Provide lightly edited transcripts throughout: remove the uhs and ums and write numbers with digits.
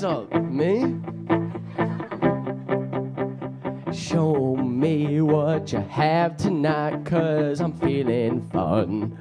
up, me? Show me what you have tonight, 'cause I'm feeling fun.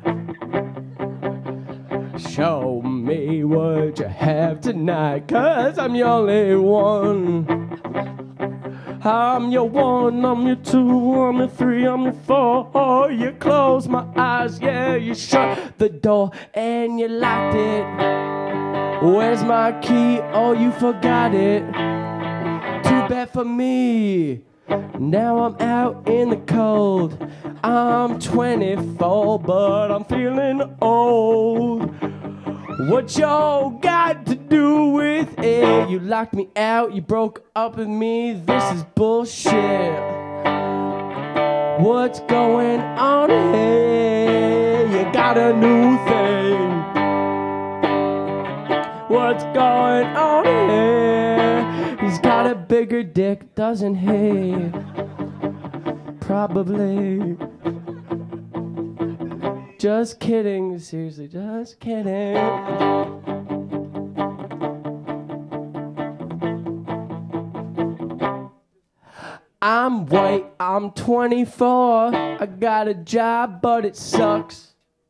Show me what you have tonight, 'cause I'm your only one. I'm your one, I'm your two, I'm your three, I'm your four. You close my eyes, yeah, you shut the door and you locked it. Where's my key? Oh, you forgot it. Too bad for me. Now I'm out in the cold. I'm 24, but I'm feeling old. What y'all got to do with it? You locked me out, you broke up with me. This is bullshit. What's going on here? You got a new thing. What's going on here? He's got a bigger dick, doesn't he? Probably. Just kidding, seriously, just kidding. I'm white, I'm 24. I got a job, but it sucks.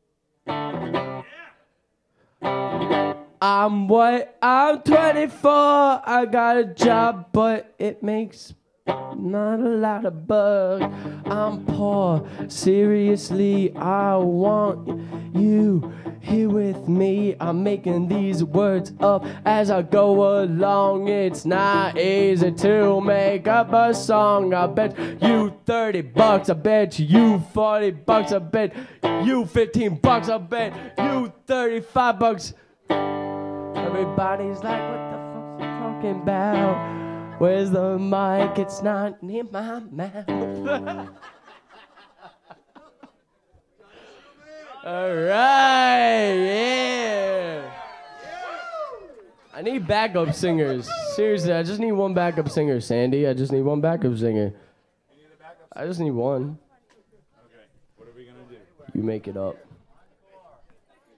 I'm white, I'm 24. I got a job, but it makes not a lot of bucks. I'm poor, seriously, I want you here with me. I'm making these words up as I go along. It's not easy to make up a song. I bet you $30, I bet you $40, I bet you $15, I bet you $35. Everybody's like, what the fuck's he talking about? Where's the mic? It's not near my mouth. All right, yeah. I need backup singers. Seriously, I just need one backup singer, Sandy. I just need one backup singer. You need a backup? I just need one. Okay, what are we gonna do? You make it up.